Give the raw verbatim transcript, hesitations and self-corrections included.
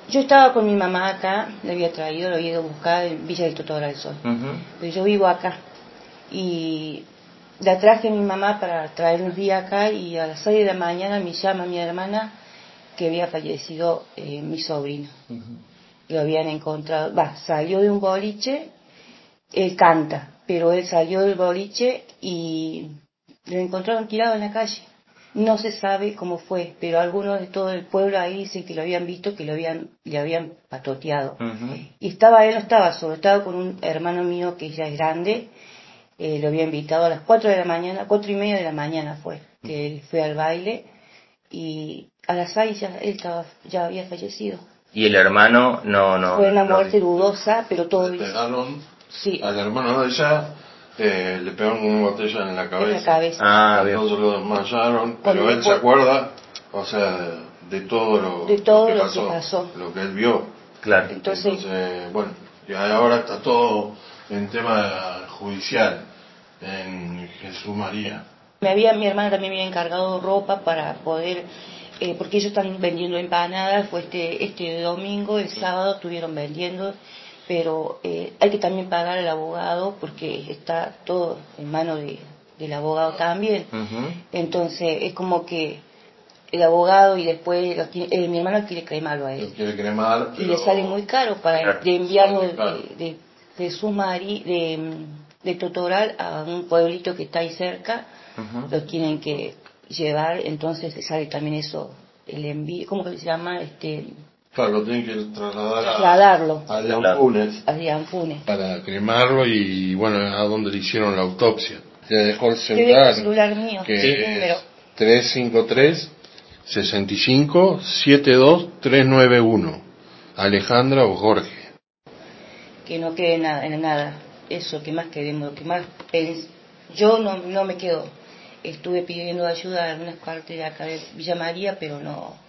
Yo estaba con mi mamá acá, le había traído, lo había ido a buscar en Villa del Totora del Sol. Uh-huh. Pero yo vivo acá. Y la traje a mi mamá para traer un día acá y a las seis de la mañana me llama mi hermana que había fallecido eh, mi sobrino. Uh-huh. Lo habían encontrado, va, salió de un boliche, él canta, pero él salió del boliche y lo encontraron tirado en la calle. No se sabe cómo fue, pero algunos de todo el pueblo ahí dicen que lo habían visto, que lo habían, le habían patoteado. Uh-huh. Y estaba, él no estaba solo, estaba con un hermano mío que ya es grande, eh, lo había invitado a las cuatro de la mañana, cuatro y media de la mañana fue, que él fue al baile, y a las seis ya, él estaba, ya había fallecido. Y el hermano no, no. Fue una no, muerte no, dudosa, pero todo le pegaron, sí. Al hermano de ella eh, le pegaron con una botella en la cabeza. En la cabeza. Ah, entonces lo desmayaron, pero Cuando él se acuerda, o sea, de, de todo lo, de todo lo, que, lo pasó, que pasó, lo que él vio. Claro. Entonces, entonces bueno, y ahora está todo en tema judicial en Jesús María. Me había, mi hermana también me había encargado ropa para poder, eh, porque ellos están vendiendo empanadas, fue este, este domingo, el sábado estuvieron vendiendo, pero eh, hay que también pagar al abogado porque está todo en manos de, del abogado también. Uh-huh. Entonces es como que el abogado y después lo tiene, eh, mi hermano quiere cremarlo a él. Lo quiere cremar, pero... Y le sale muy caro para de enviarlo de, de, de Sumari, de, de Totoral a un pueblito que está ahí cerca. Uh-huh. Lo tienen que llevar, entonces sale también eso, el envío, ¿cómo que se llama? Este, claro, lo tienen que trasladar trasladarlo a Dianfunes, a Dianfunes para cremarlo y bueno, a donde le hicieron la autopsia. Le dejó el celular, el celular mío, que sí, es número tres cinco tres, seis cinco, siete dos, tres nueve uno, Alejandra o Jorge. Que no quede nada, en nada, eso que más queremos, que más pens- yo no, no me quedo. Estuve pidiendo ayuda en algunas partes de acá de Villa María, pero no,